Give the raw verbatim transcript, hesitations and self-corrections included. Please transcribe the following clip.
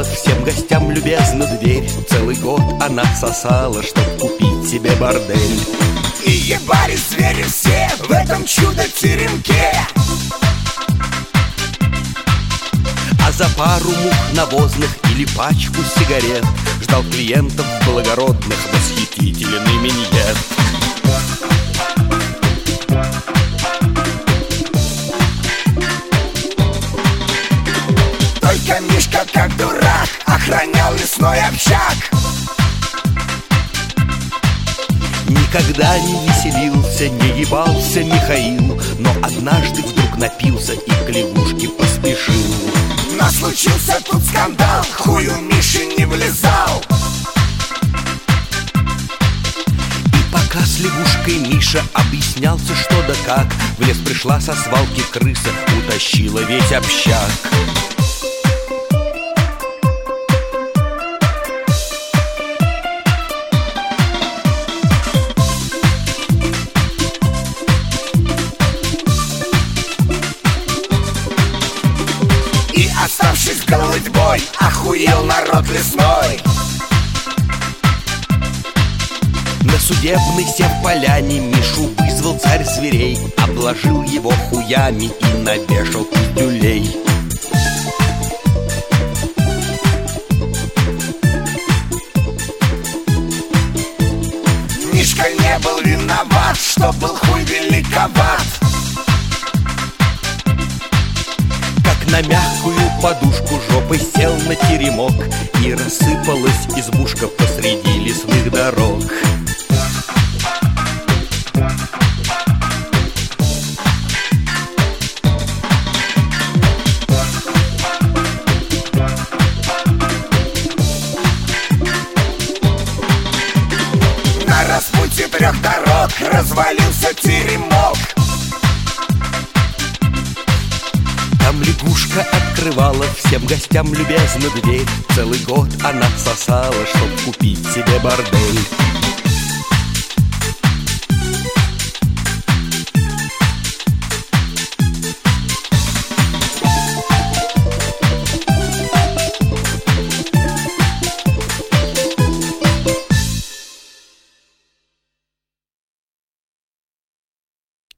открывала всем гостям любезно дверь. Целый год она сосала, чтоб купить себе бордель. И ебались звери все в этом чудо-теремке. А за пару мух навозных или пачку сигарет ждал клиентов благородных восхитительный миньет. Только Мишка, как дурак, охранял лесной общак. Никогда не веселился, не ебался Михаил, но однажды вдруг напился и к лягушке поспешил. Но случился тут скандал, хую Миши не влезал. И пока с лягушкой Миша объяснялся что да как, в лес пришла со свалки крыса, утащила весь общак. Оставшись голодьбой, охуел народ лесной. На судебной севполяне Мишу вызвал царь зверей, обложил его хуями и навешал пиздюлей. Мишка не был виноват, что был хуй великоват. На мягкую подушку жопой сел на теремок, и рассыпалась избушка посреди лесных дорог. На распутье трех дорог развалился теремок. Там лягушка открывала всем гостям любезно дверь. Целый год она сосала, чтоб купить себе бордель.